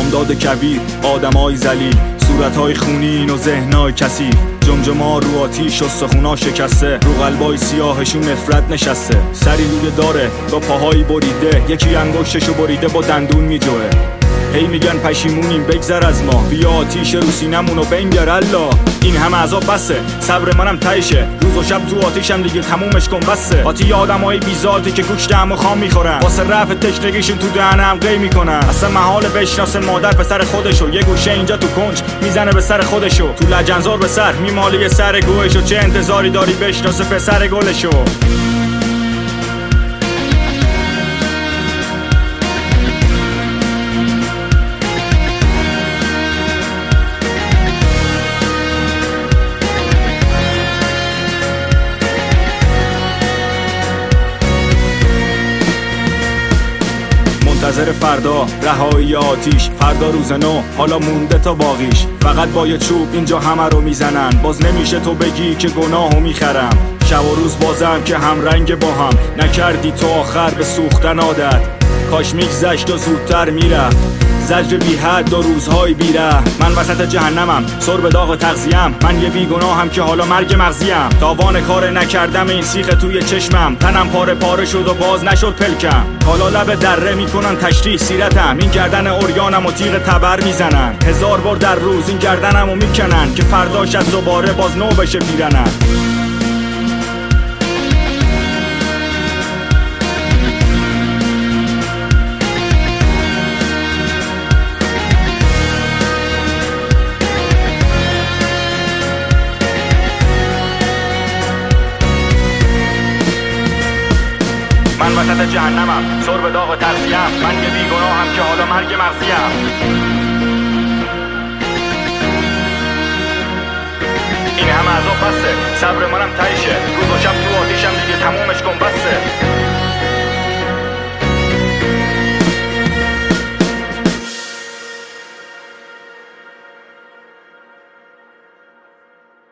بامداد کبیر، آدمای ذلیل، صورتهای خونین و ذهنای کثیف، جمجما رو آتیش، استخونا شکسته، رو قلبای سیاهشون نفرت نشسته. سری روی داره با پاهایی بریده، یکی انگشتشو بریده با دندون میجوه. هی میگن پشیمونیم بگذر از ما، بیا آتیش رو سینمونو بنگر الله. این همه عذاب بسه، صبر منم تهشه، روز و شب تو آتیشم دیگه تمومش کن بسه. آتی آدمای بیزاتی که گوشت همو خام میخورن، واسه رفع تشنگیشون تو دهنم قی میکنن. اصلا محال بشناسه مادر پسر خودشو، یه گوشه اینجا تو کنج میزنه به سر خودشو، تو لجنزار به سر میمالی سر گوهشو. چه انتظاری داری بشناسه پسر گلشو؟ منتظر فردا رهایی آتیش، فردا روز نو حالا مونده تا باقیش. فقط با یه چوب اینجا همه رو میزنن، باز نمیشه تو بگی که گناهو میخرم. شب و روز بازم که هم رنگ با هم، نکردی تو آخر به سوختن عادت. کاش میگذشت و زودتر میرفت، زجر بی حد و روزهای بیره. من وسط جهنمم، سر به داغ تغذیم، من یه بیگناهم که حالا مرگ مغزیم. تاوان کار نکردم این سیخ توی چشمم، تنم پاره پاره شد و باز نشد پلکم. حالا لب دره میکنن تشریح سیرتم، این گردن اوریانم و تیغ تبر میزنن. 1000 بار در روز این گردنمو میکنن، که فرداش از دوباره باز نو بشه پیرنم. من وسط جهنمم، سر به داغ تغذیم، من یه بیگناهم که حالا مرگ مغزیم. این همه عذاب بسه، صبر منم تهشه، روز و شب تو آتیشم دیگه تمومش کن بسه.